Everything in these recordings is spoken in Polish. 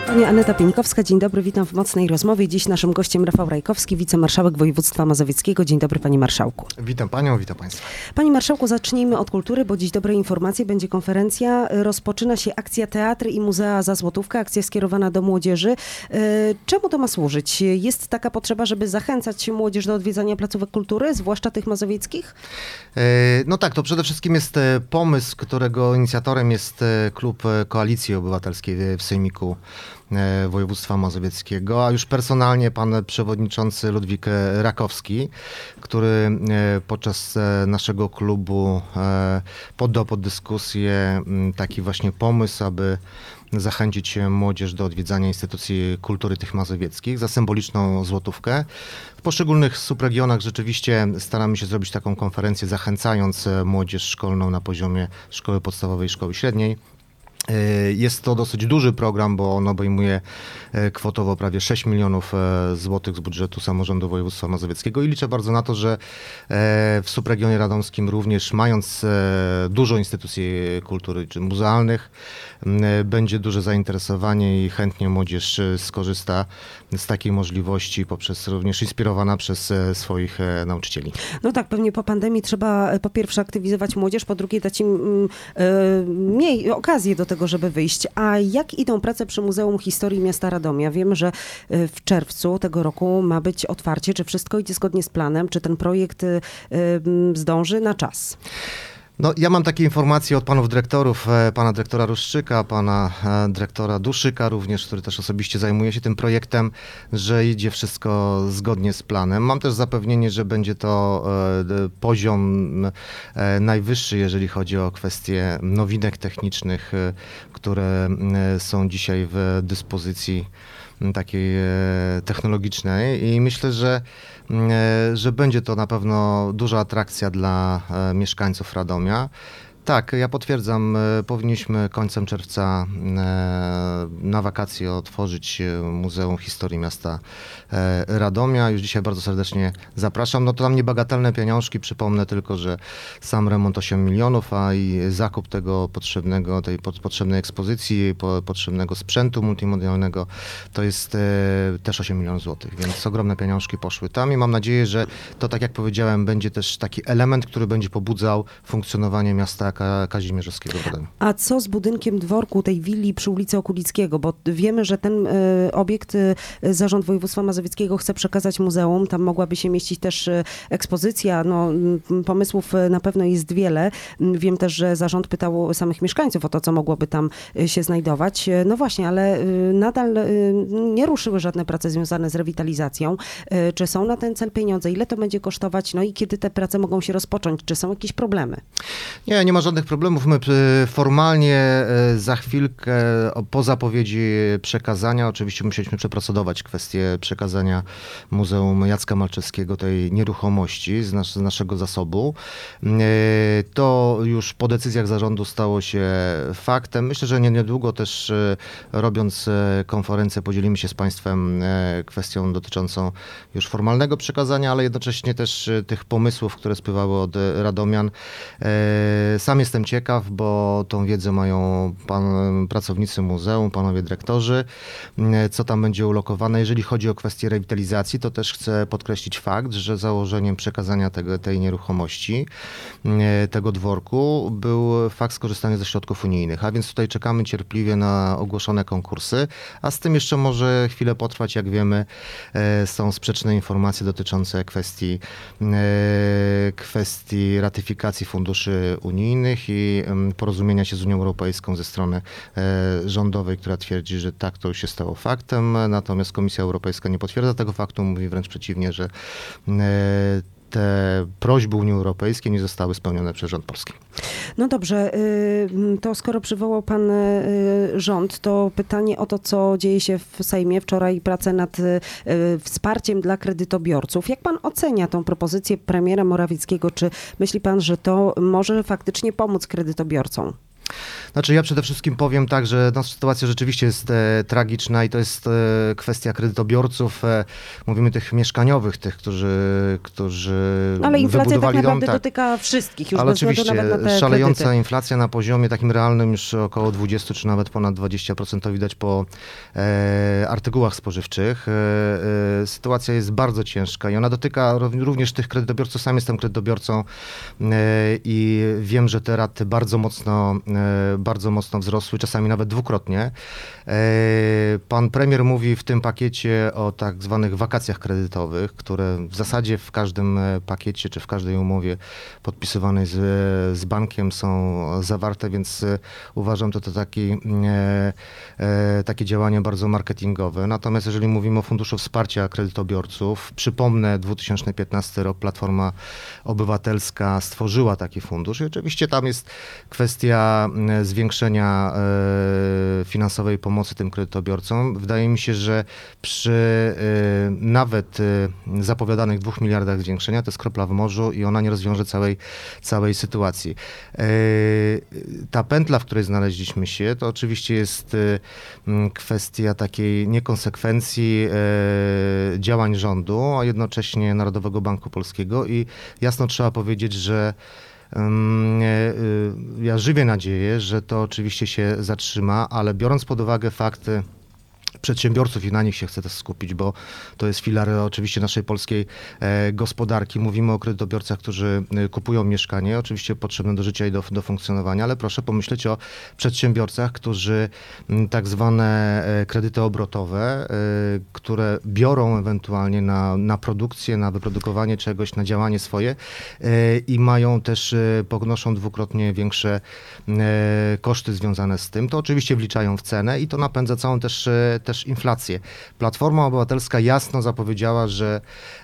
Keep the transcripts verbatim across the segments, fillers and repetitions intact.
Pani Aneta Pieńkowska, dzień dobry, witam w Mocnej Rozmowie. Dziś naszym gościem Rafał Rajkowski, wicemarszałek województwa mazowieckiego. Dzień dobry, panie marszałku. Witam panią, witam państwa. Panie marszałku, zacznijmy od kultury, bo dziś dobre informacje, będzie konferencja. Rozpoczyna się akcja Teatry i Muzea za złotówkę, akcja skierowana do młodzieży. Czemu to ma służyć? Jest taka potrzeba, żeby zachęcać młodzież do odwiedzania placówek kultury, zwłaszcza tych mazowieckich? No tak, to przede wszystkim jest pomysł, którego inicjatorem jest klub Koalicji Obywatelskiej w Sejmiku Województwa Mazowieckiego, a już personalnie pan przewodniczący Ludwik Rakowski, który podczas naszego klubu poddał pod dyskusję taki właśnie pomysł, aby zachęcić młodzież do odwiedzania instytucji kultury tych mazowieckich za symboliczną złotówkę. W poszczególnych subregionach rzeczywiście staramy się zrobić taką konferencję, zachęcając młodzież szkolną na poziomie szkoły podstawowej i szkoły średniej. Jest to dosyć duży program, bo on obejmuje kwotowo prawie sześć milionów złotych z budżetu samorządu województwa mazowieckiego i liczę bardzo na to, że w subregionie radomskim również, mając dużo instytucji kultury czy muzealnych, będzie duże zainteresowanie i chętnie młodzież skorzysta z takiej możliwości, poprzez również inspirowana przez swoich nauczycieli. No tak, pewnie po pandemii trzeba po pierwsze aktywizować młodzież, po drugie dać im mniej okazję do tego, żeby wyjść. A jak idą prace przy Muzeum Historii Miasta Radomia? Wiem, że w czerwcu tego roku ma być otwarcie. Czy wszystko idzie zgodnie z planem? Czy ten projekt zdąży na czas? No, ja mam takie informacje od panów dyrektorów, pana dyrektora Ruszczyka, pana dyrektora Duszyka również, który też osobiście zajmuje się tym projektem, że idzie wszystko zgodnie z planem. Mam też zapewnienie, że będzie to poziom najwyższy, jeżeli chodzi o kwestie nowinek technicznych, które są dzisiaj w dyspozycji takiej technologicznej i myślę, że, że będzie to na pewno duża atrakcja dla mieszkańców Radomia. Tak, ja potwierdzam, powinniśmy końcem czerwca na wakacje otworzyć Muzeum Historii Miasta Radomia. Już dzisiaj bardzo serdecznie zapraszam. No to tam niebagatelne pieniążki, przypomnę tylko, że sam remont osiem milionów, a i zakup tego potrzebnego, tej potrzebnej ekspozycji, potrzebnego sprzętu multimedialnego to jest też osiem milionów złotych, więc ogromne pieniążki poszły tam i mam nadzieję, że to, tak jak powiedziałem, będzie też taki element, który będzie pobudzał funkcjonowanie miasta Kazimierzowskiego w Radomiu. A co z budynkiem dworku, tej willi przy ulicy Okulickiego? Bo wiemy, że ten y, obiekt y, Zarząd Województwa Mazowieckiego chce przekazać muzeum. Tam mogłaby się mieścić też y, ekspozycja. No, y, pomysłów y, na pewno jest wiele. Y, wiem też, że zarząd pytał samych mieszkańców o to, co mogłoby tam y, się znajdować. Y, no właśnie, ale y, nadal y, nie ruszyły żadne prace związane z rewitalizacją. Y, czy są na ten cel pieniądze? Ile to będzie kosztować? No i kiedy te prace mogą się rozpocząć? Czy są jakieś problemy? Nie, nie ma żadnych problemów. My formalnie za chwilkę po zapowiedzi przekazania, oczywiście musieliśmy przeprocedować kwestię przekazania Muzeum Jacka Malczewskiego tej nieruchomości z, nas, z naszego zasobu. To już po decyzjach zarządu stało się faktem. Myślę, że nie, niedługo też robiąc konferencję podzielimy się z państwem kwestią dotyczącą już formalnego przekazania, ale jednocześnie też tych pomysłów, które spływały od radomian. Sam jestem ciekaw, bo tą wiedzę mają pan, pracownicy muzeum, panowie dyrektorzy, co tam będzie ulokowane. Jeżeli chodzi o kwestię rewitalizacji, to też chcę podkreślić fakt, że założeniem przekazania tego, tej nieruchomości, tego dworku, był fakt skorzystania ze środków unijnych, a więc tutaj czekamy cierpliwie na ogłoszone konkursy, a z tym jeszcze może chwilę potrwać, jak wiemy, są sprzeczne informacje dotyczące kwestii, kwestii ratyfikacji funduszy unijnych i porozumienia się z Unią Europejską ze strony rządowej, która twierdzi, że tak, to już się stało faktem, natomiast Komisja Europejska nie potwierdza tego faktu, mówi wręcz przeciwnie, że te prośby Unii Europejskiej nie zostały spełnione przez rząd polski. No dobrze, to skoro przywołał pan rząd, to pytanie o to, co dzieje się w Sejmie. Wczoraj prace nad wsparciem dla kredytobiorców. Jak pan ocenia tą propozycję premiera Morawieckiego? Czy myśli pan, że to może faktycznie pomóc kredytobiorcom? Znaczy ja przede wszystkim powiem tak, że no, sytuacja rzeczywiście jest e, tragiczna i to jest e, kwestia kredytobiorców, e, mówimy tych mieszkaniowych, tych, którzy, którzy Ale inflacja tak wybudowali naprawdę dom. Tak. dotyka wszystkich, już Ale bez względu oczywiście nawet na te szalejąca kredyty. inflacja na poziomie takim realnym już około dwadzieścia czy nawet ponad dwadzieścia procent to widać po e, artykułach spożywczych. E, e, sytuacja jest bardzo ciężka i ona dotyka również tych kredytobiorców. Sam jestem kredytobiorcą e, i wiem, że te raty bardzo mocno, e, bardzo mocno wzrosły, czasami nawet dwukrotnie. E, pan premier mówi w tym pakiecie o tak zwanych wakacjach kredytowych, które w zasadzie w każdym pakiecie czy w każdej umowie podpisywanej z, z bankiem są zawarte, więc uważam to to taki, e, e, takie działanie bardzo marketingowe. Natomiast jeżeli mówimy o Funduszu Wsparcia Kredytobiorców, przypomnę, dwa tysiące piętnasty rok Platforma Obywatelska stworzyła taki fundusz i oczywiście tam jest kwestia zwiększenia e, finansowej pomocy tym kredytobiorcom. Wydaje mi się, że przy e, nawet e, zapowiadanych dwóch miliardach zwiększenia to jest kropla w morzu i ona nie rozwiąże całej, całej sytuacji. E, ta pętla, w której znaleźliśmy się, to oczywiście jest e, kwestia takiej niekonsekwencji e, działań rządu, a jednocześnie Narodowego Banku Polskiego i jasno trzeba powiedzieć, że ja żywię nadzieję, że to oczywiście się zatrzyma, ale biorąc pod uwagę fakty przedsiębiorców i na nich się chcę też skupić, bo to jest filar oczywiście naszej polskiej e, gospodarki. Mówimy o kredytobiorcach, którzy e, kupują mieszkanie, oczywiście potrzebne do życia i do, do funkcjonowania, ale proszę pomyśleć o przedsiębiorcach, którzy m, tak zwane e, kredyty obrotowe, e, które biorą ewentualnie na, na produkcję, na wyprodukowanie czegoś, na działanie swoje e, i mają też, e, ponoszą dwukrotnie większe e, koszty związane z tym. To oczywiście wliczają w cenę i to napędza całą też e, też inflację. Platforma Obywatelska jasno zapowiedziała, że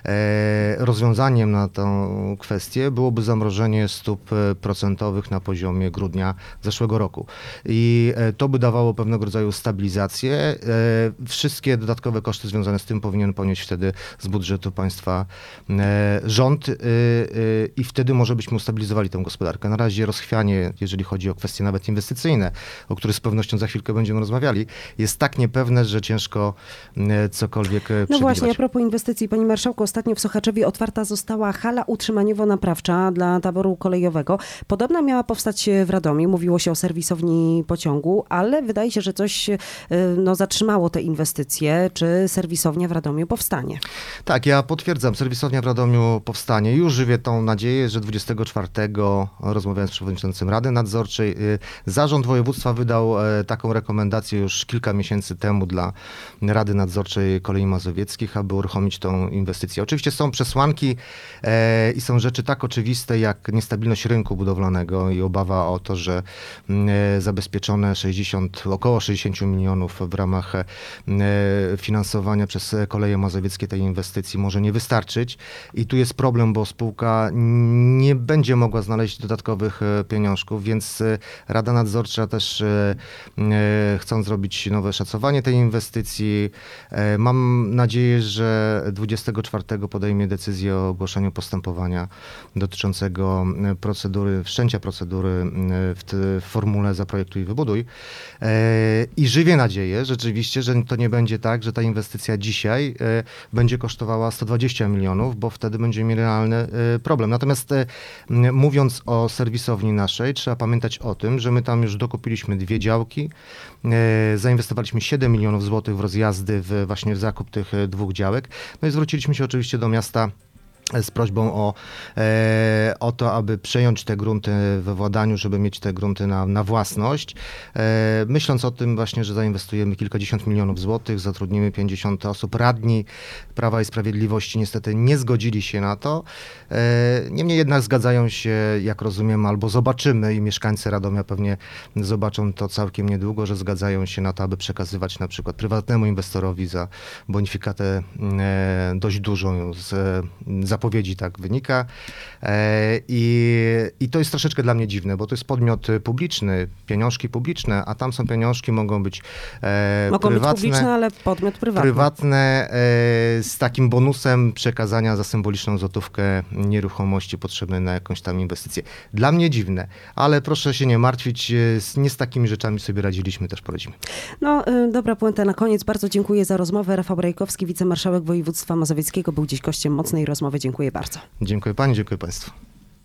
e, rozwiązaniem na tę kwestię byłoby zamrożenie stóp procentowych na poziomie grudnia zeszłego roku. I e, to by dawało pewnego rodzaju stabilizację. E, wszystkie dodatkowe koszty związane z tym powinien ponieść wtedy z budżetu państwa e, rząd e, e, i wtedy może byśmy ustabilizowali tę gospodarkę. Na razie rozchwianie, jeżeli chodzi o kwestie nawet inwestycyjne, o których z pewnością za chwilkę będziemy rozmawiali, jest tak niepewne, że ciężko cokolwiek No przewidywać. właśnie, a propos inwestycji, panie marszałku, ostatnio w Sochaczewie otwarta została hala utrzymaniowo-naprawcza dla taboru kolejowego. Podobna miała powstać w Radomiu, mówiło się o serwisowni pociągu, ale wydaje się, że coś no, zatrzymało te inwestycje. Czy serwisownia w Radomiu powstanie? Tak, ja potwierdzam, serwisownia w Radomiu powstanie. Już żywię tą nadzieję, że dwudziestego czwartego, rozmawiając z przewodniczącym Rady Nadzorczej, zarząd województwa wydał taką rekomendację już kilka miesięcy temu dla Rady Nadzorczej Kolei Mazowieckich, aby uruchomić tą inwestycję. Oczywiście są przesłanki e, i są rzeczy tak oczywiste jak niestabilność rynku budowlanego i obawa o to, że e, zabezpieczone sześćdziesiąt, około sześćdziesiąt milionów w ramach e, finansowania przez Koleje Mazowieckie tej inwestycji może nie wystarczyć. I tu jest problem, bo spółka nie będzie mogła znaleźć dodatkowych pieniążków, więc Rada Nadzorcza też e, e, chcąc zrobić nowe szacowanie tej inwestycji. Mam nadzieję, że dwudziestego czwartego podejmie decyzję o ogłoszeniu postępowania dotyczącego procedury, wszczęcia procedury w formule Zaprojektuj i Wybuduj. I żywię nadzieję rzeczywiście, że to nie będzie tak, że ta inwestycja dzisiaj będzie kosztowała sto dwadzieścia milionów, bo wtedy będziemy mieli realny problem. Natomiast mówiąc o serwisowni naszej, trzeba pamiętać o tym, że my tam już dokupiliśmy dwie działki, zainwestowaliśmy siedem milionów złotych w rozjazdy, w, właśnie w zakup tych dwóch działek. No i zwróciliśmy się oczywiście do miasta z prośbą o, e, o to, aby przejąć te grunty we władaniu, żeby mieć te grunty na, na własność. E, myśląc o tym właśnie, że zainwestujemy kilkadziesiąt milionów złotych, zatrudnimy pięćdziesiąt osób. Radni Prawa i Sprawiedliwości niestety nie zgodzili się na to. E, niemniej jednak zgadzają się, jak rozumiem, albo zobaczymy i mieszkańcy Radomia pewnie zobaczą to całkiem niedługo, że zgadzają się na to, aby przekazywać na przykład prywatnemu inwestorowi za bonifikatę e, dość dużą z, za zapowiedzi tak wynika. E, i, I to jest troszeczkę dla mnie dziwne, bo to jest podmiot publiczny, pieniążki publiczne, a tam są pieniążki, mogą być e, Mogą prywatne. być publiczne, ale podmiot prywatny. Prywatne e, z takim bonusem przekazania za symboliczną złotówkę nieruchomości potrzebnej na jakąś tam inwestycję. Dla mnie dziwne, ale proszę się nie martwić, z, nie z takimi rzeczami sobie radziliśmy, też poradzimy. No, y, dobra puenta na koniec. Bardzo dziękuję za rozmowę. Rafał Brajkowski, wicemarszałek województwa mazowieckiego, był dziś gościem mocnej rozmowy. Dziękuję bardzo. Dziękuję pani, dziękuję państwu.